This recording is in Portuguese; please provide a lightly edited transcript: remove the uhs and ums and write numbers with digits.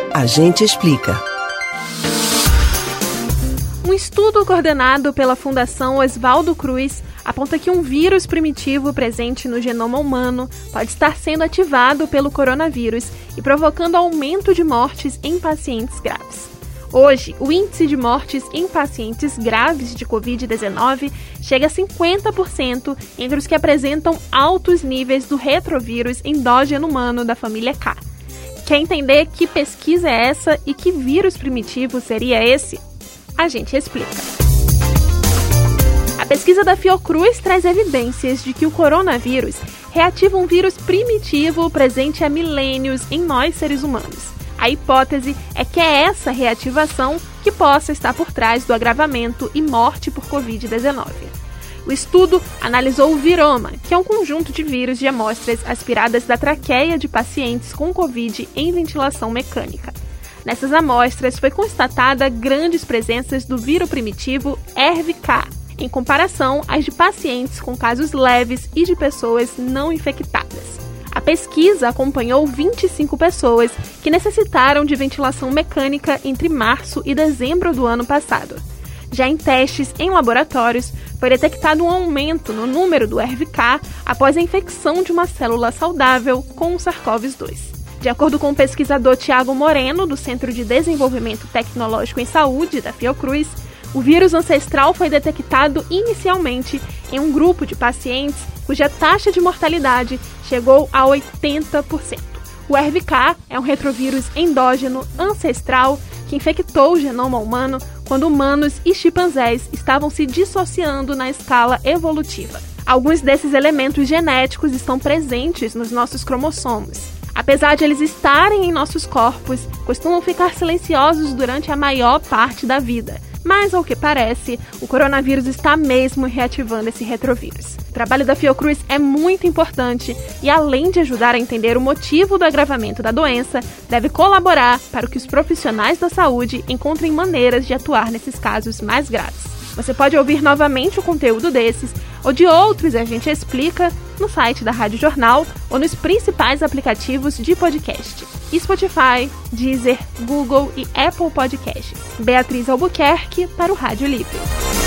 A gente explica. Um estudo coordenado pela Fundação Oswaldo Cruz aponta que um vírus primitivo presente no genoma humano pode estar sendo ativado pelo coronavírus e provocando aumento de mortes em pacientes graves. Hoje, o índice de mortes em pacientes graves de Covid-19 chega a 50% entre os que apresentam altos níveis do retrovírus endógeno humano da família K. Quer entender que pesquisa é essa e que vírus primitivo seria esse? A gente explica. A pesquisa da Fiocruz traz evidências de que o coronavírus reativa um vírus primitivo presente há milênios em nós seres humanos. A hipótese é que é essa reativação que possa estar por trás do agravamento e morte por Covid-19. O estudo analisou o viroma, que é um conjunto de vírus de amostras aspiradas da traqueia de pacientes com Covid em ventilação mecânica. Nessas amostras foi constatada grandes presenças do vírus primitivo ERV-K, em comparação às de pacientes com casos leves e de pessoas não infectadas. A pesquisa acompanhou 25 pessoas que necessitaram de ventilação mecânica entre março e dezembro do ano passado. Já em testes em laboratórios, foi detectado um aumento no número do ERV-K após a infecção de uma célula saudável com o SARS-CoV-2. De acordo com o pesquisador Tiago Moreno, do Centro de Desenvolvimento Tecnológico em Saúde, da Fiocruz, o vírus ancestral foi detectado inicialmente em um grupo de pacientes cuja taxa de mortalidade chegou a 80%. O ERV-K é um retrovírus endógeno ancestral que infectou o genoma humano quando humanos e chimpanzés estavam se dissociando na escala evolutiva. Alguns desses elementos genéticos estão presentes nos nossos cromossomos. Apesar de eles estarem em nossos corpos, costumam ficar silenciosos durante a maior parte da vida. Mas, ao que parece, o coronavírus está mesmo reativando esse retrovírus. O trabalho da Fiocruz é muito importante e, além de ajudar a entender o motivo do agravamento da doença, deve colaborar para que os profissionais da saúde encontrem maneiras de atuar nesses casos mais graves. Você pode ouvir novamente o conteúdo desses ou de outros A Gente Explica no site da Rádio Jornal ou nos principais aplicativos de podcast: Spotify, Deezer, Google e Apple Podcasts. Beatriz Albuquerque para o Rádio Livre.